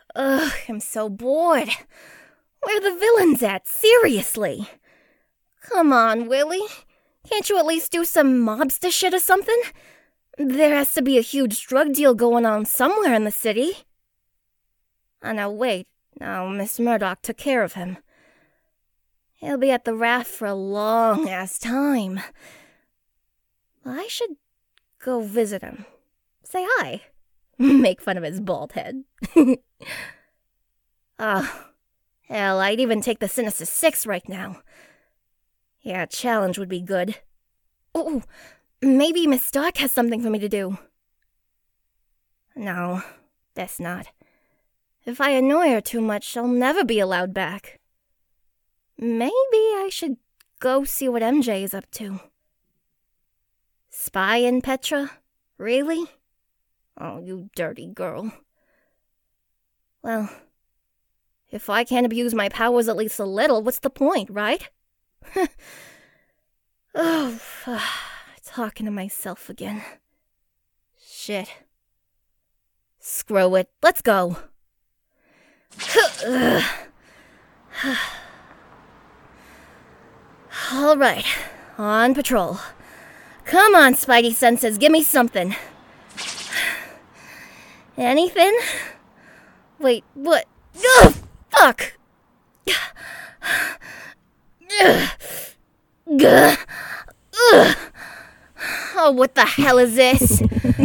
Ugh, I'm so bored. Where are the villains at? Seriously. Come on, Willie. Can't you at least do some mobster shit or something? There has to be a huge drug deal going on somewhere in the city. Oh, now wait. Now, Miss Murdoch took care of him. He'll be at the raft for a long-ass time. I should go visit him. Say hi. Make fun of his bald head. Hell, I'd even take the Sinister Six right now. Yeah, a challenge would be good. Oh, maybe Miss Stark has something for me to do. No, that's not. If I annoy her too much, I'll never be allowed back. Maybe I should go see what MJ is up to. Spying, Petra? Really? Oh, you dirty girl. Well, if I can't abuse my powers at least a little, what's the point, right? Oh, talking to myself again. Shit. Screw it. Let's go. All right, on patrol. Come on, Spidey senses, give me something. Anything? Wait, what? Ugh, fuck! Oh, what the hell is this?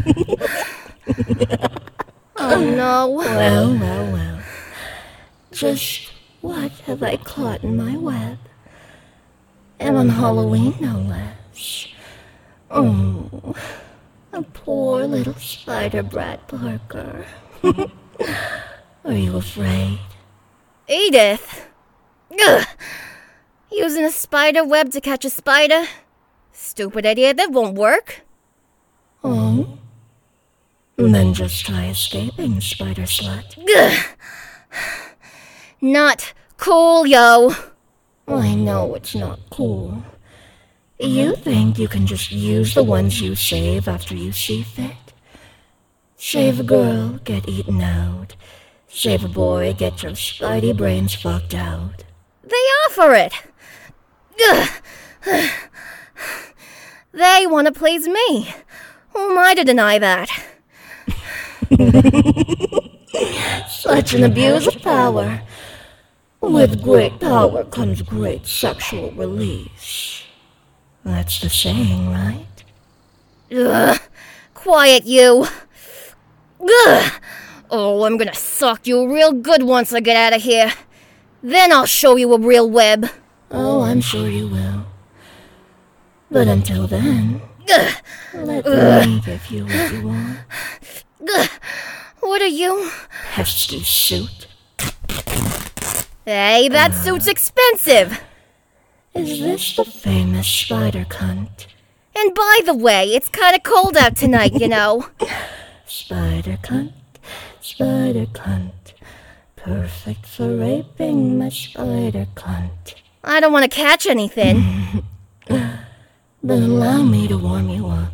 Oh, no. Well. Just what have I caught in my web? And on Halloween, no less. Oh, a poor little spider brat, Parker. Are you afraid? Edith! Ugh. Using a spider web to catch a spider? Stupid idiot, that won't work. Oh? Then just try escaping, spider slut. Ugh. Not cool, yo. I know it's not cool. You think you can just use the ones you save after you see fit? Save a girl, get eaten out. Save a boy, get your spidey brains fucked out. They offer it. Ugh. They want to please me. Who am I to deny that? Such an abuse of power. With great power comes great sexual release. That's the saying, right? Ugh. Quiet, you. Ugh. Oh, I'm gonna sock you real good once I get out of here. Then I'll show you a real web. Oh, I'm sure you will. But until then, let me give you what you want. What are you? Pesky suit. Hey, that suit's expensive. Is this the famous spider cunt? And by the way, it's kind of cold out tonight, you know. Spider cunt, spider cunt. Perfect for raping, my spider cunt. I don't want to catch anything. Then allow me to warm you up.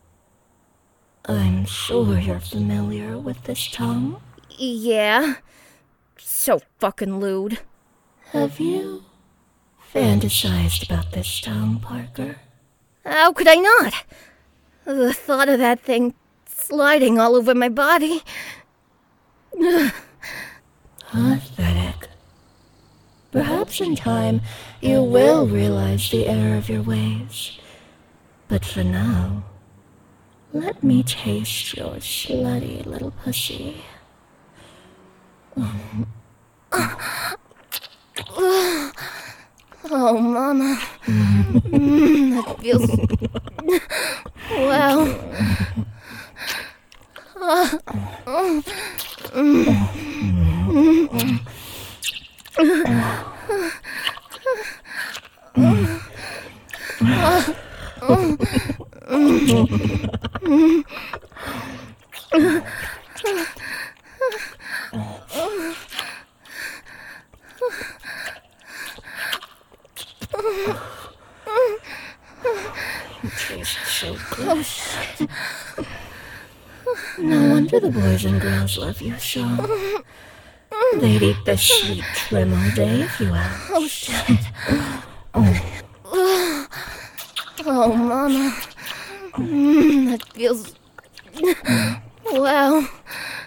I'm sure you're familiar with this tongue. Yeah. So fucking lewd. Have you fantasized about this tongue, Parker? How could I not? The thought of that thing sliding all over my body. Pathetic. Perhaps in time you will realize the error of your ways. But for now, let me taste your slutty little pussy. Oh, Mama. That feels... Wow. Tastes so good. Oh, shit. No wonder the boys and girls love you so. They'd eat the sweet trim all day if you asked. Oh, shit. Oh, Mama. That feels... Wow.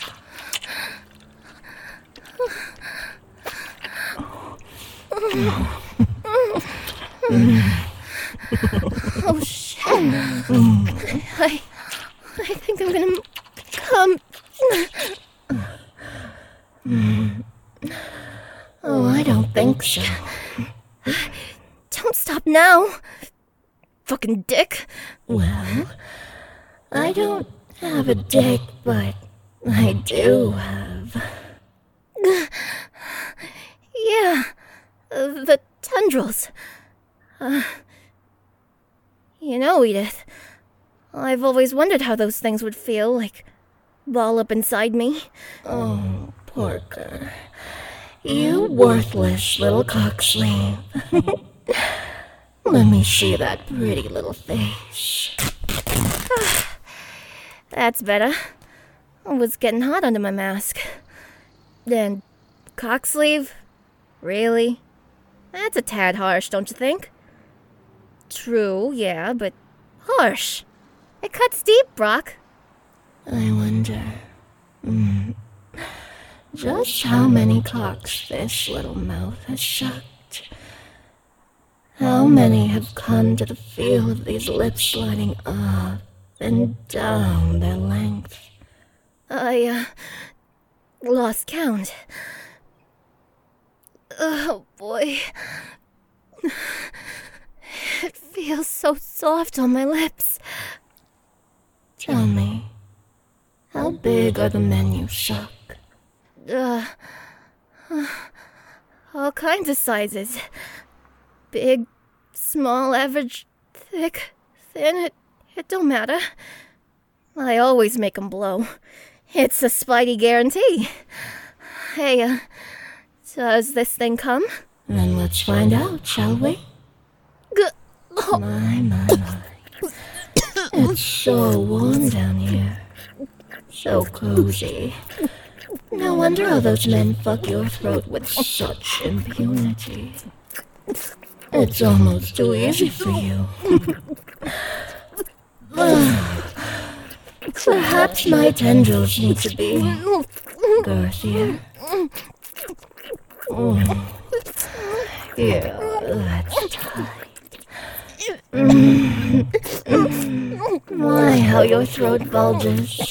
Oh, shit. I think I'm gonna come... Oh, I don't think so. Don't stop now. Fucking dick. Well, I don't have a dick, but I do have... Yeah, the tendrils. You know, Edith, I've always wondered how those things would feel, like, ball up inside me. Oh, Porker. You worthless little cocksleeve. Let me see that pretty little face. That's better. It was getting hot under my mask. And cocksleeve? Really? That's a tad harsh, don't you think? True, yeah, but harsh. It cuts deep, Brock. I wonder... just how many cocks this little mouth has sucked. How many have come to the feel of these lips sliding up and down their length? I, lost count. Oh, boy. It feels so soft on my lips. Tell me, how big are the men you suck? All kinds of sizes. Big, small, average, thick, thin, it don't matter. I always make 'em blow. It's a Spidey guarantee. Hey, does this thing come? Then let's find out, shall we? Oh. My. It's so warm down here. So cozy. No wonder all those men fuck your throat with such impunity. It's almost too easy for you. Perhaps my tendrils need to be girthier. Yeah, that's tight. My, how your throat bulges.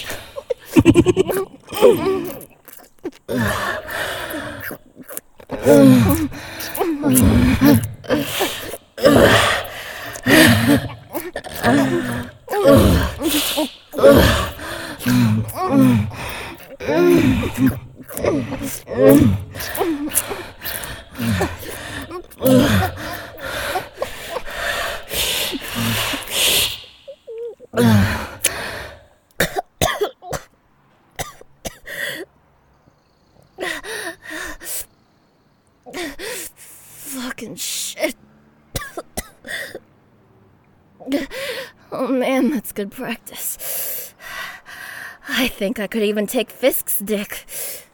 Fucking shit. Oh man, that's good practice. I think I could even take Fisk's dick.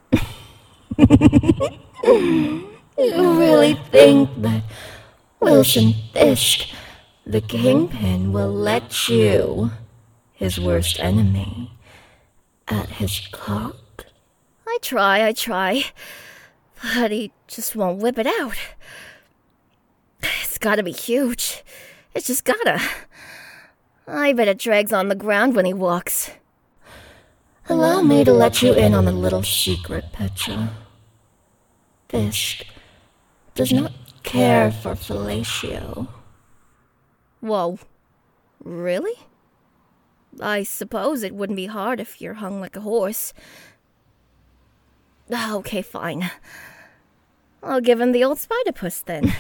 You really think that Wilson Fisk, the Kingpin, will let you, his worst enemy, at his cock? I try. But he just won't whip it out. It's gotta be huge. It's just gotta. I bet it drags on the ground when he walks. Allow me to let you in on a little secret, Petra. Fisk does not care for fellatio. Whoa. Really? I suppose it wouldn't be hard if you're hung like a horse. Okay, fine. I'll give him the old spider-puss then.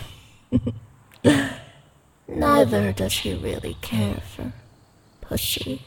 Neither does he really care for pussy.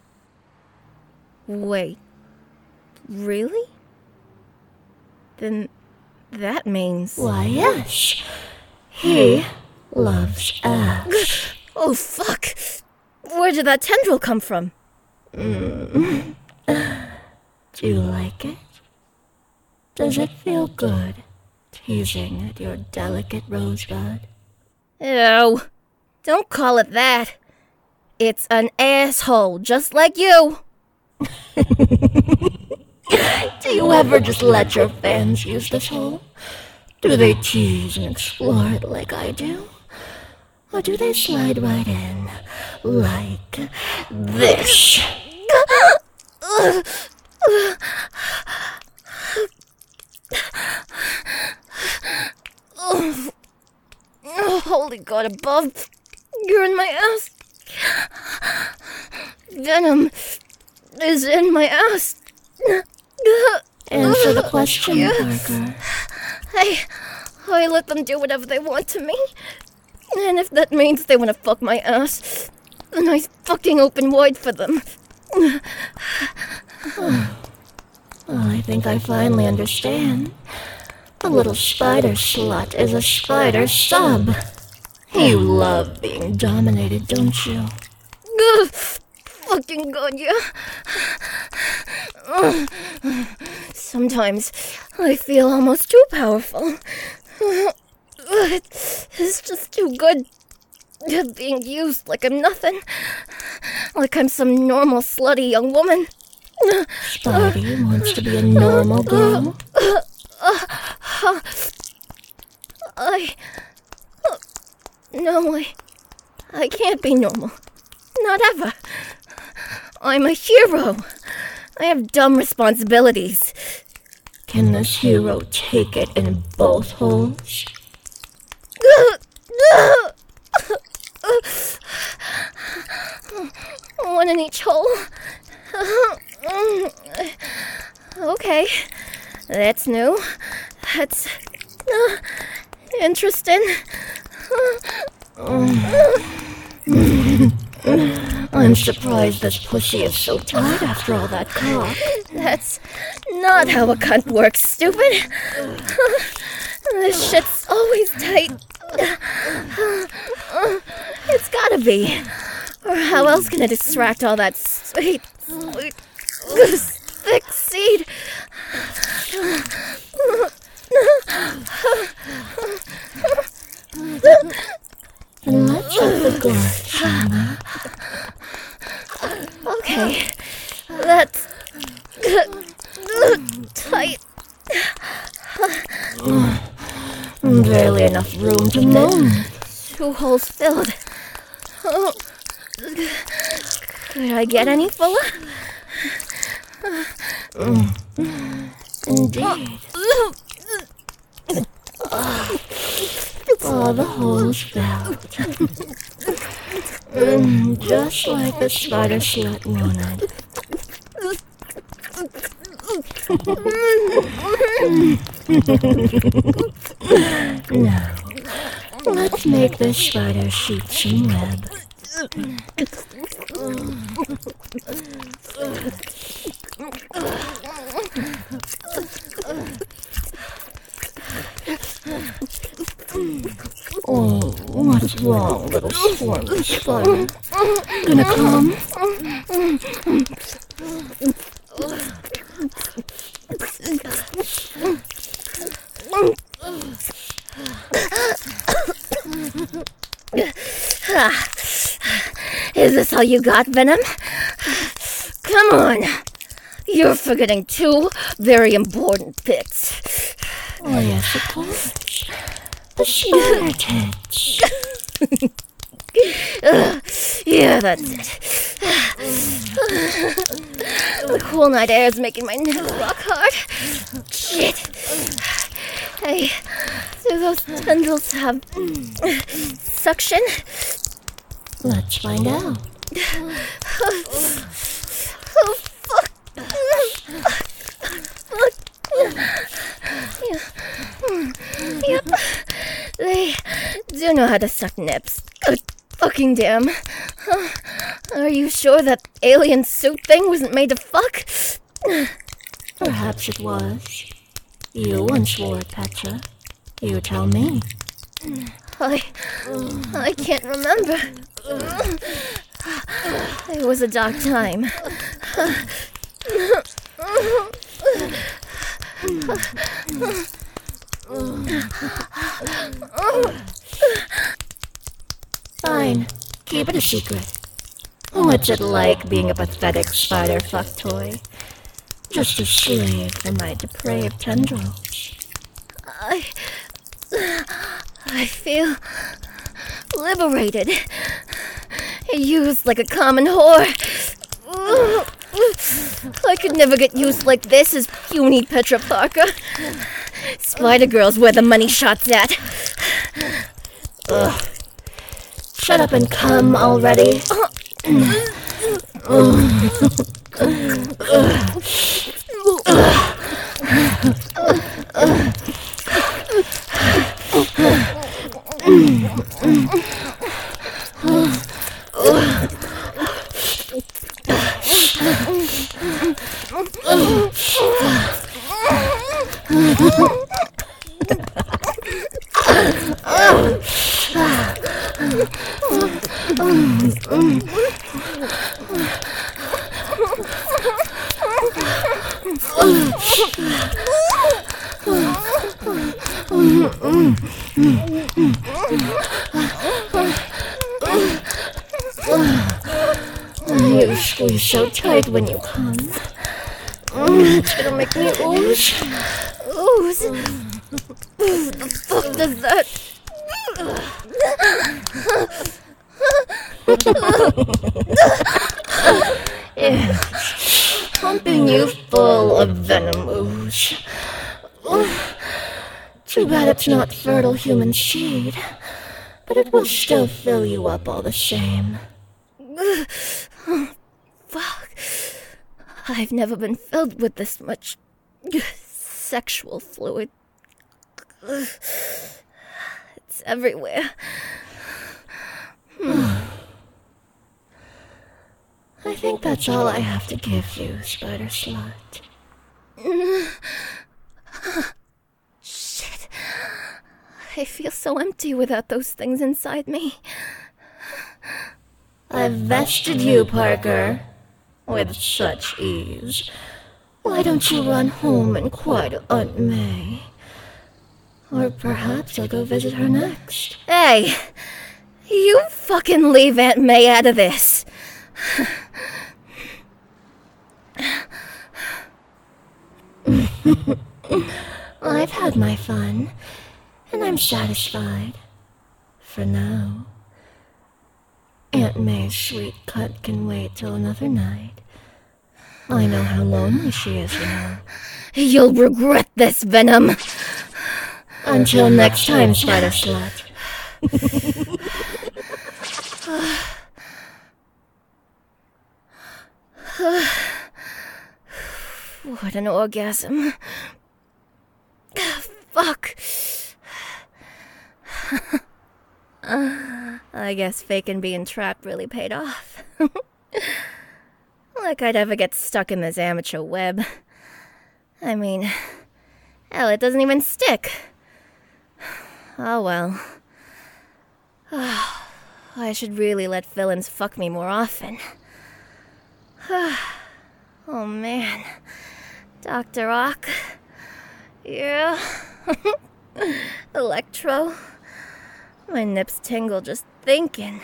Wait. Really? Then that means... Why, yes. He loves ass. Oh, fuck! Where did that tendril come from? Do you like it? Does it feel good, teasing at your delicate rosebud? Ew. Don't call it that. It's an asshole, just like you. Do you ever just let your fans use this hole? Do they tease and explore it like I do? Or do they slide right in, like this? Oh, holy God above. You're in my ass. Venom is in my ass. Answer the question, Parker. I let them do whatever they want to me. And if that means they want to fuck my ass, then I fucking open wide for them. Well, I think I finally understand. A little spider slut is a spider sub. You love being dominated, don't you? Fucking God, yeah. Sometimes I feel almost too powerful. It's just too good. Being used like I'm nothing. Like I'm some normal, slutty young woman. Spidey wants to be a normal girl. No, I can't be normal. Not ever. I'm a hero. I have dumb responsibilities. Can this hero take it in both holes? One in each hole. Okay, that's new. That's interesting. I'm surprised this pussy is so tight after all that cock. That's not how a cunt works, stupid. This shit's always tight. It's gotta be. Or how else can it extract all that sweet, thick seed? Let's have the guard, shall we? Okay, that's tight. Barely enough room to moan. 2 holes filled. Could I get any fuller? Indeed. All the holes filled. Just like the spider slut wanted. Now, let's make this spider shoot some web. Oh, what's wrong, little swarmy spider? Gonna come? Is this all you got, Venom? Come on. You're forgetting 2 very important bits. Oh, yes, of course. The spider tits. Yeah, that's it. The cool night air is making my nipples rock hard. Shit. Hey, do those tendrils have suction? Let's find out. Oh, fuck. Yep. They do know how to suck nips. Good fucking damn. Are you sure that alien suit thing wasn't made to fuck? Perhaps it was. You once wore it, Petra. You tell me. I can't remember. It was a dark time. Fine. Keep it a secret. What's it like being a pathetic spider fuck toy? Just a slave for my depraved tendrils. I feel liberated. Used like a common whore. I could never get used like this as puny Petra Parker. Spider Girl's where the money shot's at. Ugh. Shut up and come already. You squeeze so tight when you come. It's gonna make me ooze. Ooze? The fuck does that? Yes, pumping you full of venom ooze. Too bad it's not fertile human seed, but it will still fill you up all the same. Fuck. I've never been filled with this much sexual fluid. It's everywhere. I think that's all I have to give you, Spider Slut. Shit. I feel so empty without those things inside me. I've vested you, Parker, with such ease. Why don't you run home and quiet Aunt May? Or perhaps I'll go visit her next. Hey! You fucking leave Aunt May out of this! I've had my fun, and I'm satisfied. For now. Aunt May's sweet cut can wait till another night. I know how lonely she is now. You'll regret this, Venom! Until next time, Spider Slut. What an orgasm. Fuck. I guess faking being trapped really paid off. Like I'd ever get stuck in this amateur web. I mean, hell, it doesn't even stick. Oh well. I should really let villains fuck me more often. Oh man. Dr. Ock. Yeah. Electro. My nips tingle just thinking.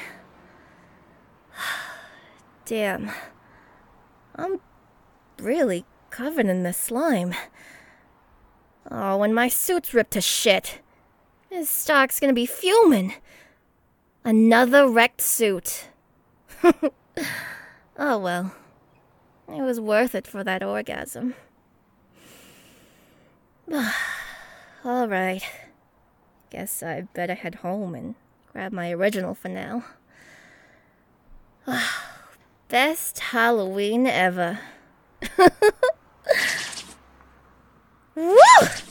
Damn. I'm really covered in this slime. Oh, when my suit's ripped to shit, his stock's gonna be fuming. Another wrecked suit. Oh well. It was worth it for that orgasm. Alright. Guess I better head home and grab my original for now. Best Halloween ever. Woo!